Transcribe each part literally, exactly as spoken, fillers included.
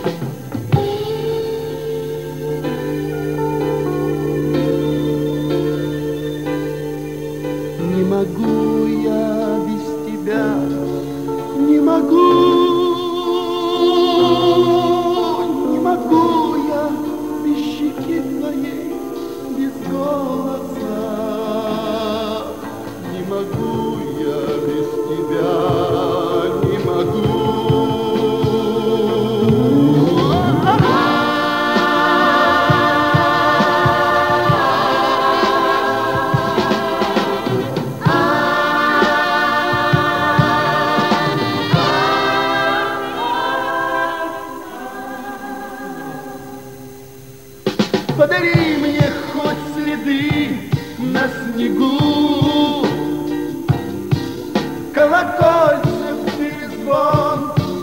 Не могу я без тебя, не могу, не могу я без щеки твоей, без голоса. Не могу я без тебя, не могу. Подари мне хоть следы на снегу, колокольцев перезвон,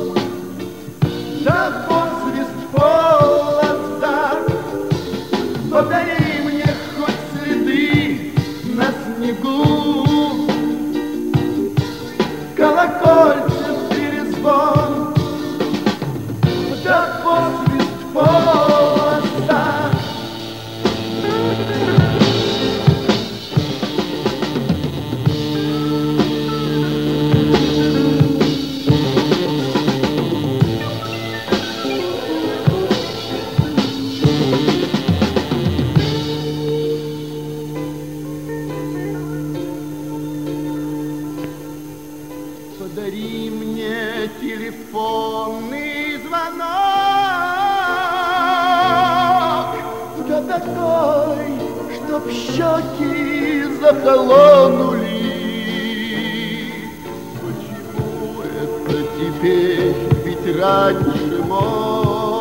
да посвист в полосах. Подари мне хоть следы на снегу, колокольцев перезвон, да посвист в полосах. Подари мне телефонный звонок, да такой, чтоб щеки захолонули. Почему это теперь, ведь раньше мог?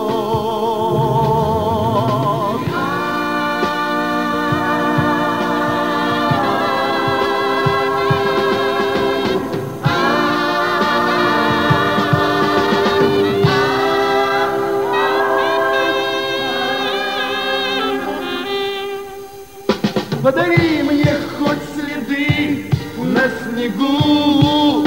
Подари мне хоть следы на снегу,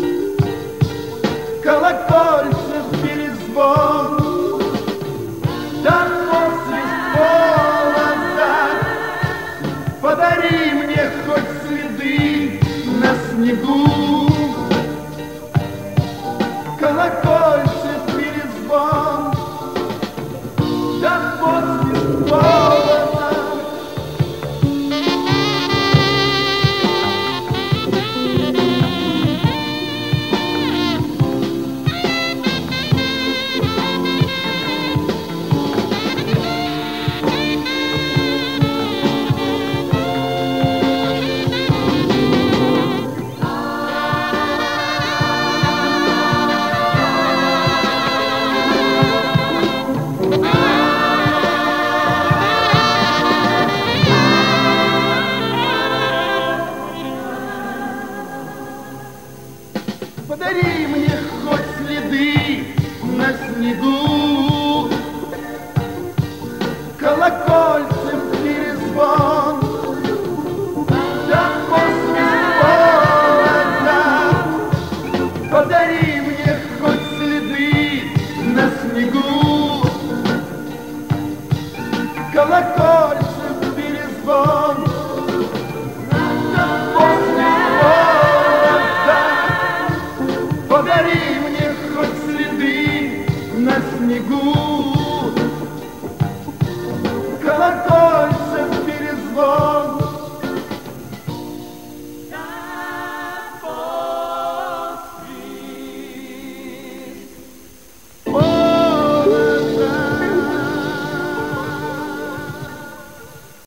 колокольцев перезвон, да посвист в полосах. Подари мне хоть следы на снегу, колокольцев перезвон, да посвист в полосах. Подари мне хоть следы на снегу, колокольчик